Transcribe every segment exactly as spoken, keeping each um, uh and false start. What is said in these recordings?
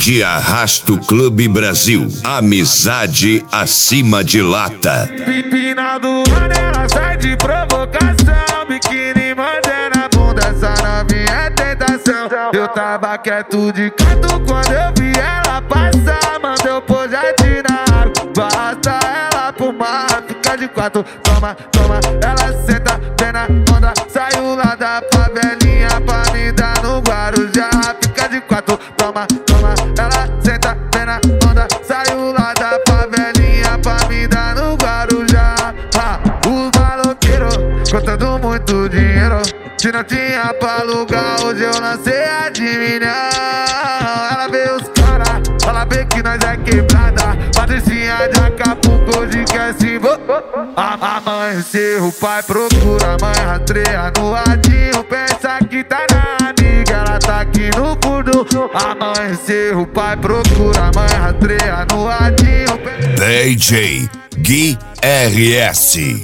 de Arrasto Clube Brasil. Amizade acima de lata. Final do ano ela sai de provocação, biquíni mantendo a bunda, essa novinha é tentação. Eu tava quieto de canto quando eu vi ela passar, mandou pôr jardim na água, basta ela pro mar, fica de quatro, toma, toma, ela senta, vem na onda, saiu lá da favelinha pra me dar no Guarujá, fica de quatro, toma, toma, ela senta, vem na onda, saiu lá da favelinha pra me dar no Guarujá. Ah, os maloqueiros contando muito dinheiro, se não tinha pra alugar, hoje eu lancei a de milhão. Ela vê os cara, ela vê que nós é quebrada, Patricinha de Acapulco, hoje quer se envolver. Amanhecer, o pai procura, a mãe rastreia no radinho, pensa que tá na amiga, ela tá aqui no fundo. Amanhecer, o pai procura, a mãe rastreia no radinho. D J Gui R S.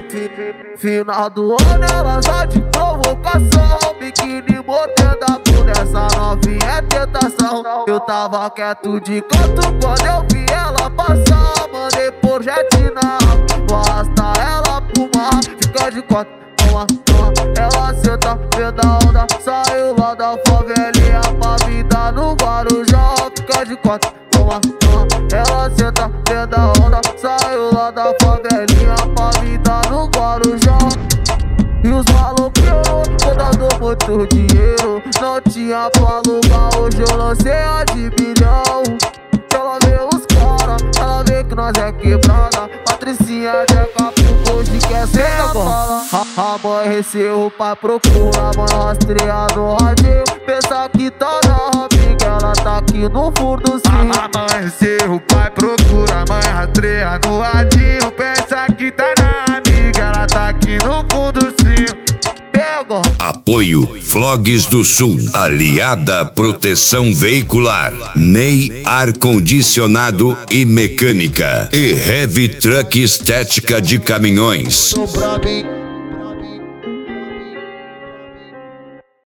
Final do ano ela só de provocação, biquíni mordendo a bunda, essa novinha é tentação. Eu tava quieto de canto quando eu vi ela passar, mandei por jet na água, basta ela pro mar, fica de quatro, toma, toma, ela senta, vê da onda, saiu lá da favelinha pra vida no Guarujá, fica de quatro, toma, toma, ela senta, vê da onda, saiu lá da favelinha pra vida no Guarujá. E os maloqueiros contando muito dinheiro, não tinha pra alugar, hoje eu lancei a de bilhão. Ela vê os cara, ela vê que nós é quebrada, Patricinha de Acapulco, hoje quer ser na bala. Amanheceu, o pai procura, a mãe rastreia no radinho, pensa que tá na amiga, ela tá aqui no fundo sim. Amanhecer, o pai procura, a mãe rastreia no radinho, pensa que tá na amiga, ela tá aqui no fundo sim. Pega. Apoio Flogues do Sul, Aliada Proteção Veicular, Ney Ar Condicionado e Mecânica e Heavy Truck Estética de Caminhões. Pra mim